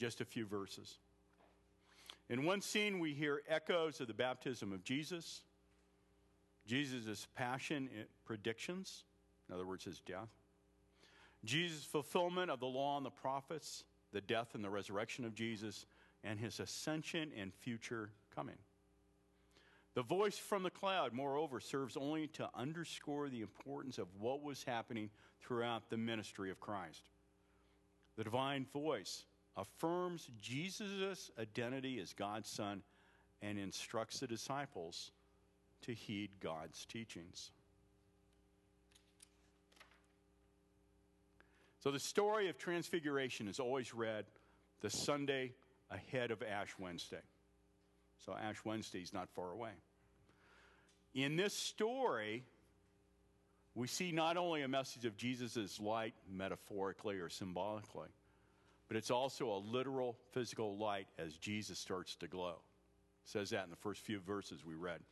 just a few verses. In one scene, we hear echoes of the baptism of Jesus, Jesus' passion predictions, in other words, his death, Jesus' fulfillment of the law and the prophets, the death and the resurrection of Jesus, and his ascension and future coming. The voice from the cloud, moreover, serves only to underscore the importance of what was happening throughout the ministry of Christ. The divine voice affirms Jesus' identity as God's Son and instructs the disciples to heed God's teachings. So the story of Transfiguration is always read the Sunday ahead of Ash Wednesday. So Ash Wednesday is not far away. In this story, we see not only a message of Jesus' light metaphorically or symbolically, but it's also a literal physical light as Jesus starts to glow. It says that in the first few verses we read.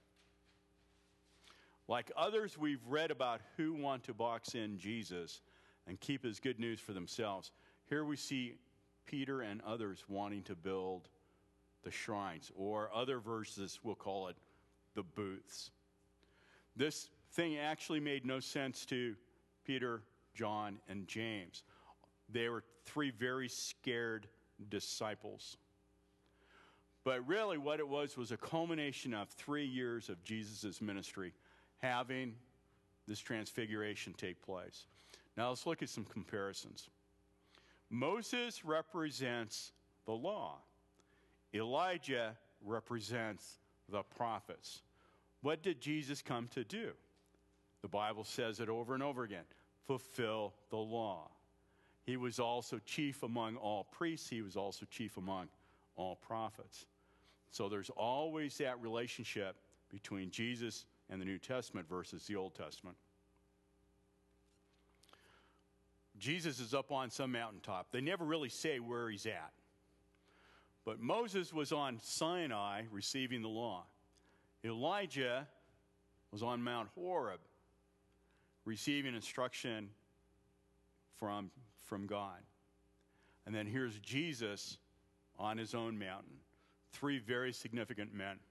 Like others we've read about who want to box in Jesus and keep his good news for themselves, here we see Peter and others wanting to build the shrines, or other verses will call it the booths. This thing actually made no sense to Peter, John, and James. They were three very scared disciples. But really what it was a culmination of 3 years of Jesus' ministry having this transfiguration take place. Now let's look at some comparisons. Moses represents the law. Elijah represents the prophets. What did Jesus come to do? The Bible says it over and over again. Fulfill the law. He was also chief among all priests. He was also chief among all prophets. So there's always that relationship between Jesus and the New Testament versus the Old Testament. Jesus is up on some mountaintop. They never really say where he's at. But Moses was on Sinai receiving the law. Elijah was on Mount Horeb receiving instruction from God. And then here's Jesus on his own mountain. Three very significant men.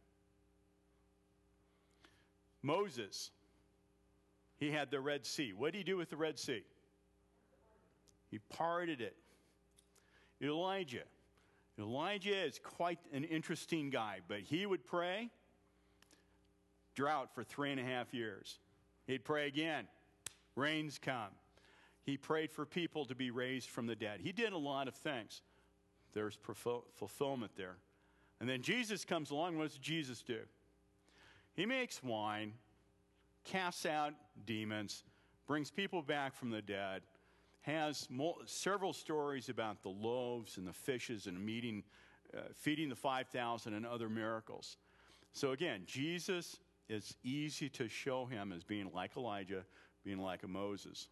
Moses, he had the Red Sea. What did he do with the Red Sea? He parted it. Elijah is quite an interesting guy, but he would pray, drought for 3.5 years. He'd pray again, rains come. He prayed for people to be raised from the dead. He did a lot of things. There's fulfillment there. And then Jesus comes along. What does Jesus do? He makes wine, casts out demons, brings people back from the dead, has several stories about the loaves and the fishes and feeding the 5,000 and other miracles. So again, Jesus is easy to show him as being like Elijah, being like a Moses.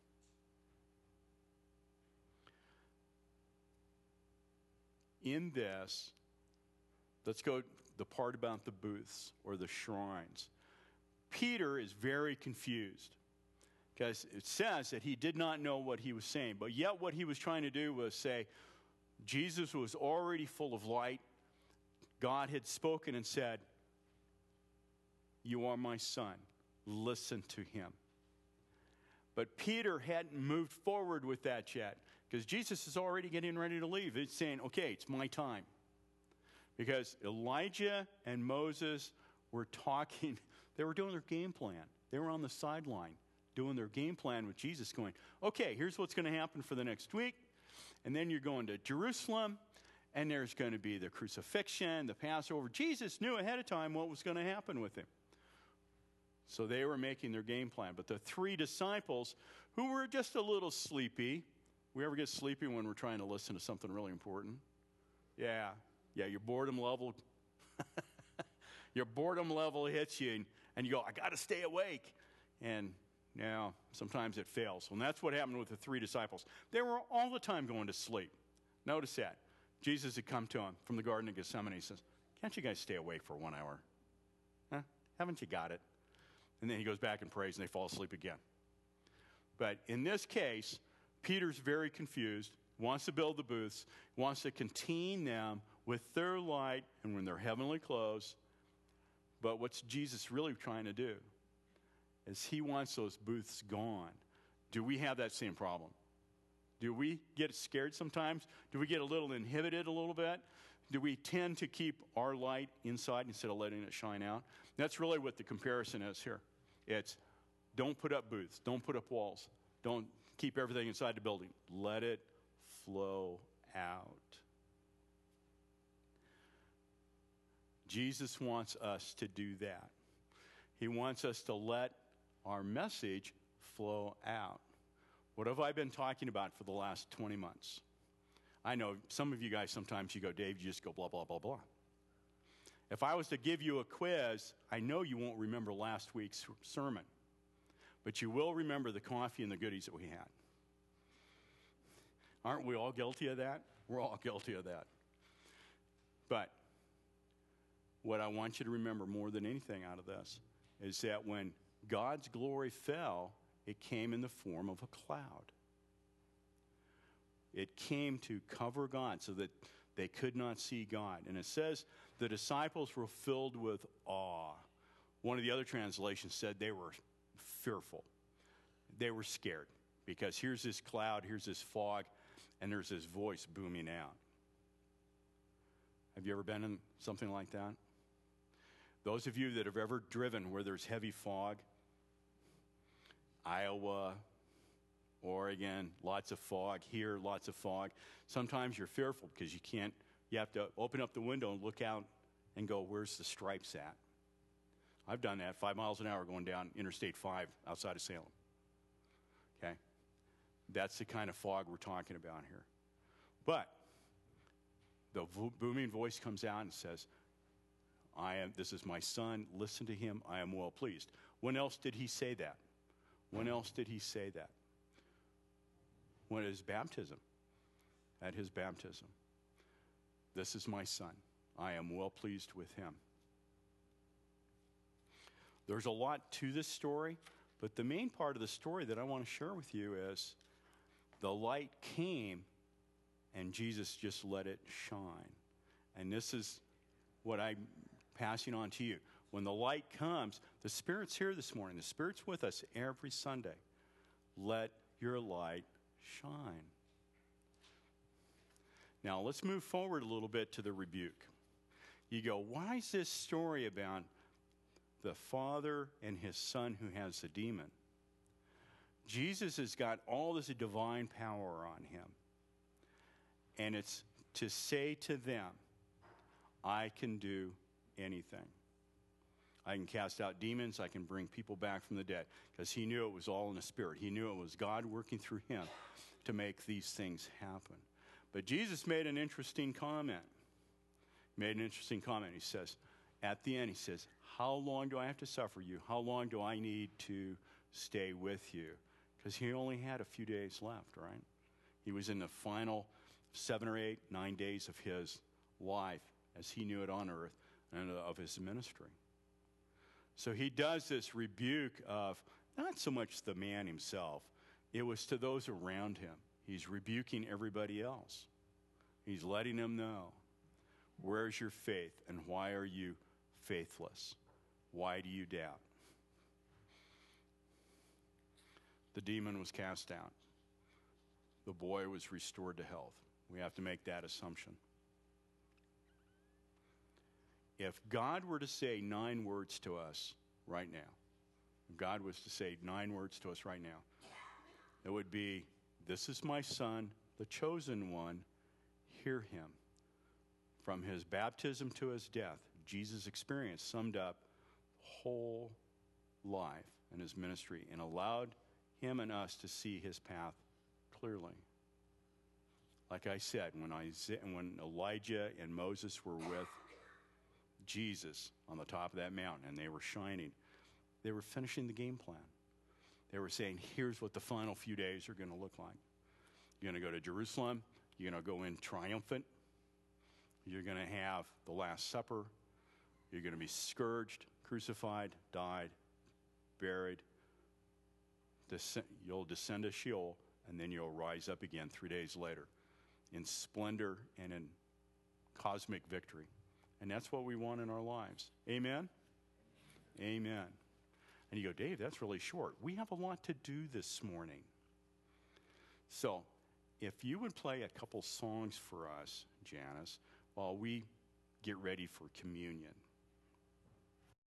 In this, let's go the part about the booths or the shrines. Peter is very confused because it says that he did not know what he was saying, but yet what he was trying to do was say Jesus was already full of light. God had spoken and said, "You are my son. Listen to him." But Peter hadn't moved forward with that yet because Jesus is already getting ready to leave. He's saying, okay, it's my time. Because Elijah and Moses were talking, they were doing their game plan. They were on the sideline doing their game plan with Jesus going, okay, here's what's going to happen for the next week. And then you're going to Jerusalem, and there's going to be the crucifixion, the Passover. Jesus knew ahead of time what was going to happen with him. So they were making their game plan. But the three disciples, who were just a little sleepy. We ever get sleepy when we're trying to listen to something really important? Yeah, your boredom level. Your boredom level hits you, and you go, I got to stay awake. And now sometimes it fails. And that's what happened with the three disciples. They were all the time going to sleep. Notice that. Jesus had come to them from the Garden of Gethsemane. He says, can't you guys stay awake for 1 hour? Huh? Haven't you got it? And then he goes back and prays, and they fall asleep again. But in this case, Peter's very confused. wants to build the booths, wants to contain them with their light and when they're heavenly clothes. But what's Jesus really trying to do is he wants those booths gone. Do we have that same problem? Do we get scared sometimes? Do we get a little inhibited a little bit? Do we tend to keep our light inside instead of letting it shine out? That's really what the comparison is here. It's don't put up booths. Don't put up walls. Don't keep everything inside the building. Let it flow out. Jesus wants us to do that. He wants us to let our message flow out. What have I been talking about for the last 20 months? I know some of you guys sometimes you go, Dave, you just go blah, blah, blah, blah. If I was to give you a quiz, I know you won't remember last week's sermon, but you will remember the coffee and the goodies that we had. Aren't we all guilty of that? We're all guilty of that. But what I want you to remember more than anything out of this is that when God's glory fell, it came in the form of a cloud. It came to cover God so that they could not see God. And it says the disciples were filled with awe. One of the other translations said they were fearful. They were scared because here's this cloud, here's this fog, and there's this voice booming out. Have you ever been in something like that? Those of you that have ever driven where there's heavy fog, Iowa, Oregon, lots of fog. Here, lots of fog. Sometimes you're fearful because you have to open up the window and look out and go, where's the stripes at? I've done that 5 miles an hour going down Interstate 5 outside of Salem. Okay? That's the kind of fog we're talking about here. But the booming voice comes out and says, this is my son, listen to him, I am well pleased. When else did he say that? When else did he say that? When at his baptism. At his baptism. This is my son. I am well pleased with him. There's a lot to this story, but the main part of the story that I want to share with you is the light came and Jesus just let it shine. And this is what I'm passing on to you. When the light comes, the Spirit's here this morning. The Spirit's with us every Sunday. Let your light shine. Now, let's move forward a little bit to the rebuke. You go, why is this story about the father and his son who has the demon? Jesus has got all this divine power on him. And it's to say to them, I can do anything. I can cast out demons. I can bring people back from the dead. Because he knew it was all in the Spirit. He knew it was God working through him to make these things happen. But Jesus made an interesting comment. He says, at the end, he says, how long do I have to suffer you? How long do I need to stay with you? Because he only had a few days left, right? He was in the final 7 or 8, 9 days of his life as he knew it on earth and of his ministry. So he does this rebuke of not so much the man himself. It was to those around him. He's rebuking everybody else. He's letting them know, where's your faith and why are you faithless? Why do you doubt? The demon was cast out. The boy was restored to health. We have to make that assumption. If God were to say 9 words to us right now, if God was to say 9 words to us right now, it would be, this is my son, the chosen one, hear him. From his baptism to his death, Jesus' experience summed up whole life and his ministry and allowed him and us to see his path clearly. Like I said, when Elijah and Moses were with Jesus on the top of that mountain and they were shining, they were finishing the game plan. They were saying, here's what the final few days are going to look like. You're going to go to Jerusalem. You're going to go in triumphant. You're going to have the Last Supper. You're going to be scourged, crucified, died, buried. You'll descend to Sheol, and then you'll rise up again 3 days later. in splendor and in cosmic victory. And that's what we want in our lives. Amen? Amen. And you go, Dave, that's really short. We have a lot to do this morning. So, if you would play a couple songs for us, Janice, while we get ready for communion.